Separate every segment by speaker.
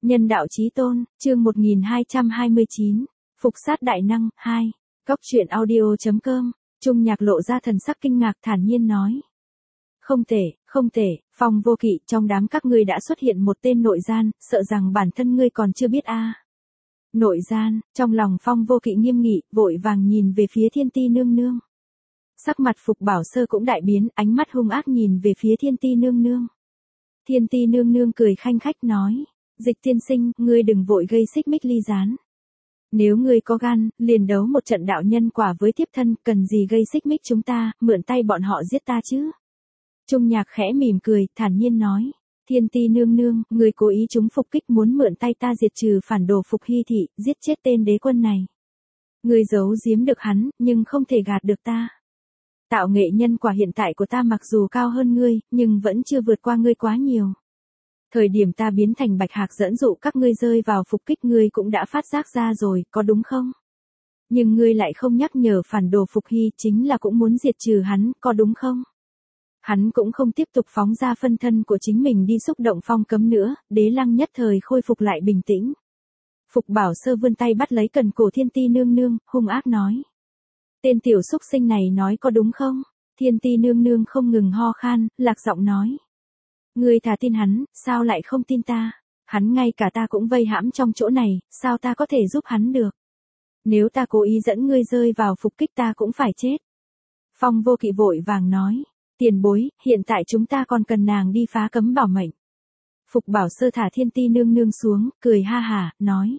Speaker 1: Nhân đạo chí tôn, chương 1229, Phục sát đại năng, 2. Cóc truyện audio.com, Trung Nhạc lộ ra thần sắc kinh ngạc thản nhiên nói. Không thể, Phong Vô Kỵ, trong đám các ngươi đã xuất hiện một tên nội gian, sợ rằng bản thân ngươi còn chưa biết a. Nội gian, trong lòng Phong Vô Kỵ nghiêm nghị, vội vàng nhìn về phía Thiên Ti nương nương. Sắc mặt Phục Bảo Sơ cũng đại biến, ánh mắt hung ác nhìn về phía Thiên Ti nương nương. Thiên Ti nương nương cười khanh khách nói, Dịch tiên sinh, ngươi đừng vội gây xích mích ly gián. Nếu ngươi có gan, liền đấu một trận đạo nhân quả với tiếp thân, cần gì gây xích mích chúng ta, mượn tay bọn họ giết ta chứ. Trung Nhạc khẽ mỉm cười, thản nhiên nói, Thiên Ti nương nương, ngươi cố ý chúng phục kích muốn mượn tay ta diệt trừ phản đồ Phục Hy thị, giết chết tên đế quân này. Ngươi giấu giếm được hắn, nhưng không thể gạt được ta. Tạo nghệ nhân quả hiện tại của ta mặc dù cao hơn ngươi, nhưng vẫn chưa vượt qua ngươi quá nhiều. Thời điểm ta biến thành bạch hạc dẫn dụ các ngươi rơi vào phục kích ngươi cũng đã phát giác ra rồi, có đúng không? Nhưng ngươi lại không nhắc nhở phản đồ Phục Hy, chính là cũng muốn diệt trừ hắn, có đúng không? Hắn cũng không tiếp tục phóng ra phân thân của chính mình đi xúc động phong cấm nữa, Đế Lăng nhất thời khôi phục lại bình tĩnh. Phục Bảo Sơ vươn tay bắt lấy cần cổ Thiên Ti nương nương, hung ác nói. Tên tiểu xúc sinh này nói có đúng không? Thiên Ti nương nương không ngừng ho khan, lạc giọng nói. Ngươi thà tin hắn, sao lại không tin ta? Hắn ngay cả ta cũng vây hãm trong chỗ này, sao ta có thể giúp hắn được? Nếu ta cố ý dẫn ngươi rơi vào phục kích ta cũng phải chết. Phong Vô Kỵ vội vàng nói. Tiền bối, hiện tại chúng ta còn cần nàng đi phá cấm bảo mệnh. Phục Bảo Sơ thả Thiên Ti nương nương xuống, cười ha hả, nói.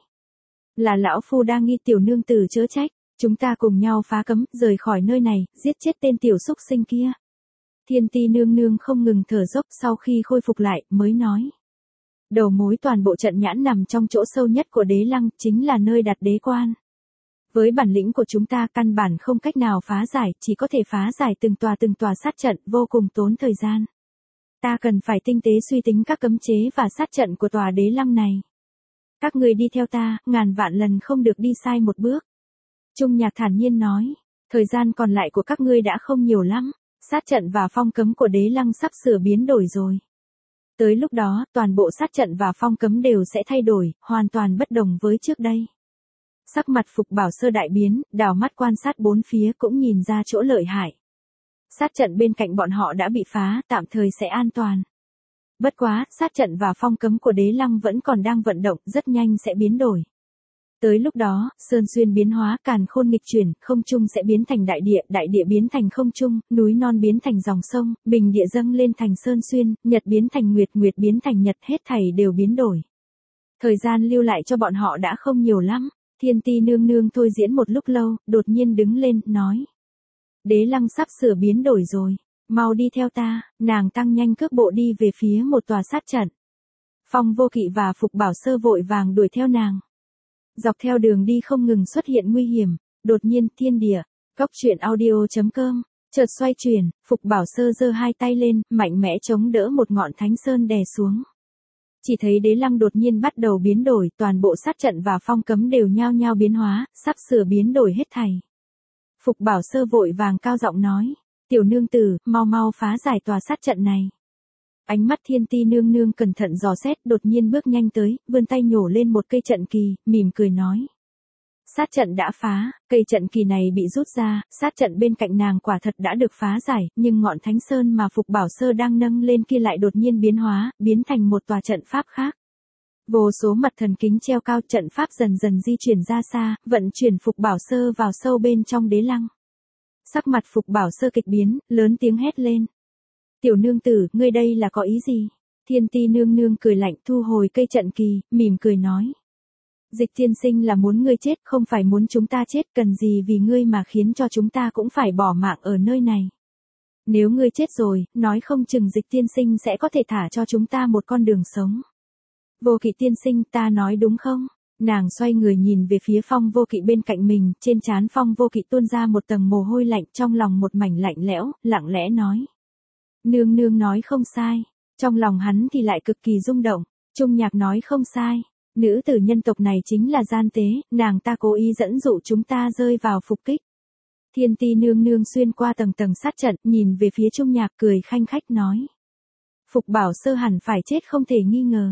Speaker 1: Là lão phu đang nghi tiểu nương tử chớ trách, chúng ta cùng nhau phá cấm, rời khỏi nơi này, giết chết tên tiểu xúc sinh kia. Thiên Ti nương nương không ngừng thở dốc, sau khi khôi phục lại, mới nói. Đầu mối toàn bộ trận nhãn nằm trong chỗ sâu nhất của Đế Lăng, chính là nơi đặt đế quan. Với bản lĩnh của chúng ta căn bản không cách nào phá giải, chỉ có thể phá giải từng tòa sát trận, vô cùng tốn thời gian. Ta cần phải tinh tế suy tính các cấm chế và sát trận của tòa Đế Lăng này. Các người đi theo ta, ngàn vạn lần không được đi sai một bước. Trung Nhạc thản nhiên nói, thời gian còn lại của các ngươi đã không nhiều lắm, sát trận và phong cấm của Đế Lăng sắp sửa biến đổi rồi. Tới lúc đó, toàn bộ sát trận và phong cấm đều sẽ thay đổi, hoàn toàn bất đồng với trước đây. Sắc mặt Phục Bảo Sơ đại biến, đảo mắt quan sát bốn phía cũng nhìn ra chỗ lợi hại. Sát trận bên cạnh bọn họ đã bị phá, tạm thời sẽ an toàn. Bất quá, sát trận và phong cấm của Đế Lăng vẫn còn đang vận động, rất nhanh sẽ biến đổi. Tới lúc đó, sơn xuyên biến hóa, càn khôn nghịch chuyển, không trung sẽ biến thành đại địa biến thành không trung, núi non biến thành dòng sông, bình địa dâng lên thành sơn xuyên, nhật biến thành nguyệt, nguyệt biến thành nhật, hết thảy đều biến đổi. Thời gian lưu lại cho bọn họ đã không nhiều lắm. Thiên Ti nương nương thôi diễn một lúc lâu, đột nhiên đứng lên, nói. Đế Lăng sắp sửa biến đổi rồi, mau đi theo ta, nàng tăng nhanh cước bộ đi về phía một tòa sát trận. Phong Vô Kỵ và Phục Bảo Sơ vội vàng đuổi theo nàng. Dọc theo đường đi không ngừng xuất hiện nguy hiểm, đột nhiên thiên địa, cóc truyện audio.com, chợt xoay chuyển, Phục Bảo Sơ giơ hai tay lên, mạnh mẽ chống đỡ một ngọn thánh sơn đè xuống. Chỉ thấy Đế Lăng đột nhiên bắt đầu biến đổi, toàn bộ sát trận và phong cấm đều nhao nhao biến hóa, sắp sửa biến đổi hết thảy. Phục Bảo Sơ vội vàng cao giọng nói, tiểu nương tử, mau phá giải tòa sát trận này. Ánh mắt Thiên Ti nương nương cẩn thận dò xét, đột nhiên bước nhanh tới, vươn tay nhổ lên một cây trận kỳ, mỉm cười nói. Sát trận đã phá, cây trận kỳ này bị rút ra, sát trận bên cạnh nàng quả thật đã được phá giải, nhưng ngọn thánh sơn mà Phục Bảo Sơ đang nâng lên kia lại đột nhiên biến hóa, biến thành một tòa trận pháp khác. Vô số mặt thần kính treo cao, trận pháp dần dần di chuyển ra xa, vận chuyển Phục Bảo Sơ vào sâu bên trong Đế Lăng. Sắc mặt Phục Bảo Sơ kịch biến, lớn tiếng hét lên. Tiểu nương tử, ngươi đây là có ý gì? Thiên Ti nương nương cười lạnh, thu hồi cây trận kỳ, mỉm cười nói. Dịch tiên sinh là muốn ngươi chết, không phải muốn chúng ta chết, cần gì vì ngươi mà khiến cho chúng ta cũng phải bỏ mạng ở nơi này. Nếu ngươi chết rồi, nói không chừng Dịch tiên sinh sẽ có thể thả cho chúng ta một con đường sống. Vô Kỵ tiên sinh, ta nói đúng không? Nàng xoay người nhìn về phía Phong Vô Kỵ bên cạnh mình, trên trán Phong Vô Kỵ tuôn ra một tầng mồ hôi lạnh, trong lòng một mảnh lạnh lẽo, lặng lẽ nói. Nương nương nói không sai, trong lòng hắn thì lại cực kỳ rung động. Trung Nhạc nói không sai, nữ tử nhân tộc này chính là gian tế, nàng ta cố ý dẫn dụ chúng ta rơi vào phục kích. Thiên Ti nương nương xuyên qua tầng sát trận, nhìn về phía Trung Nhạc cười khanh khách nói. Phục Bảo Sơ hẳn phải chết không thể nghi ngờ.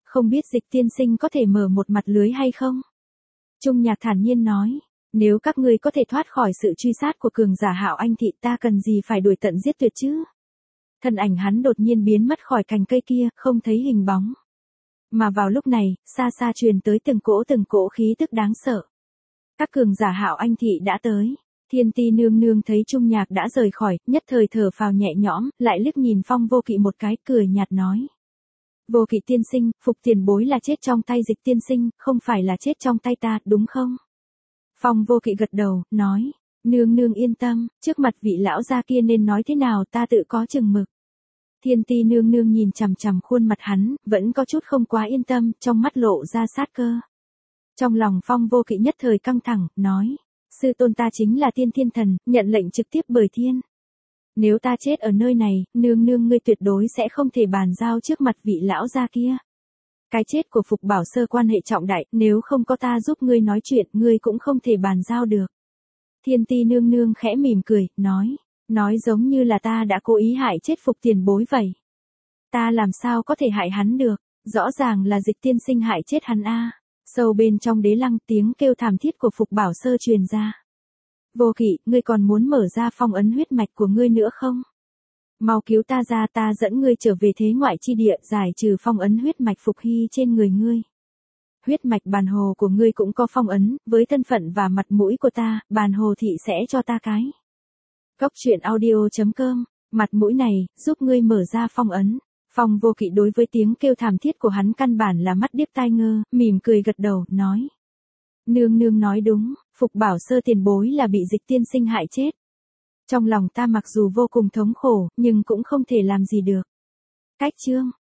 Speaker 1: Không biết Dịch tiên sinh có thể mở một mặt lưới hay không? Trung Nhạc thản nhiên nói, nếu các ngươi có thể thoát khỏi sự truy sát của cường giả Hạo Anh thị ta cần gì phải đuổi tận giết tuyệt chứ? Thân ảnh hắn đột nhiên biến mất khỏi cành cây kia, không thấy hình bóng. Mà vào lúc này, xa xa truyền tới từng cỗ khí tức đáng sợ. Các cường giả Hạo Anh thị đã tới. Thiên Ti nương nương thấy Trung Nhạc đã rời khỏi, nhất thời thở phào nhẹ nhõm, lại liếc nhìn Phong Vô Kỵ một cái, cười nhạt nói. Vô Kỵ tiên sinh, Phục tiền bối là chết trong tay Dịch tiên sinh, không phải là chết trong tay ta, đúng không? Phong Vô Kỵ gật đầu, nói, nương nương yên tâm, trước mặt vị lão gia kia nên nói thế nào ta tự có chừng mực. Thiên Ti nương nương nhìn chằm chằm khuôn mặt hắn, vẫn có chút không quá yên tâm, trong mắt lộ ra sát cơ. Trong lòng Phong Vô Kỵ nhất thời căng thẳng, nói, sư tôn ta chính là Tiên Thiên Thần, nhận lệnh trực tiếp bởi thiên. Nếu ta chết ở nơi này, nương nương ngươi tuyệt đối sẽ không thể bàn giao trước mặt vị lão gia kia. Cái chết của Phục Bảo Sơ quan hệ trọng đại, nếu không có ta giúp ngươi nói chuyện, ngươi cũng không thể bàn giao được. Thiên Ti nương nương khẽ mỉm cười, nói giống như là ta đã cố ý hại chết Phục tiền bối vậy. Ta làm sao có thể hại hắn được, rõ ràng là Dịch tiên sinh hại chết hắn a. Sâu bên trong đế lăng tiếng kêu thảm thiết của Phục Bảo Sơ truyền ra. Vô Kỵ, ngươi còn muốn mở ra phong ấn huyết mạch của ngươi nữa không? Mau cứu ta ra, ta dẫn ngươi trở về thế ngoại chi địa, giải trừ phong ấn huyết mạch Phục Hy trên người ngươi. Huyết mạch bàn hồ của ngươi cũng có phong ấn, với thân phận và mặt mũi của ta, bàn hồ thị sẽ cho ta cái. Góc truyện audio.com, mặt mũi này, giúp ngươi mở ra phong ấn. Phong Vô Kỵ đối với tiếng kêu thảm thiết của hắn căn bản là mắt điếc tai ngơ, mỉm cười gật đầu, nói. Nương nương nói đúng, Phục Bảo Sơ tiền bối là bị Dịch tiên sinh hại chết. Trong lòng ta mặc dù vô cùng thống khổ, nhưng cũng không thể làm gì được. Cách chương.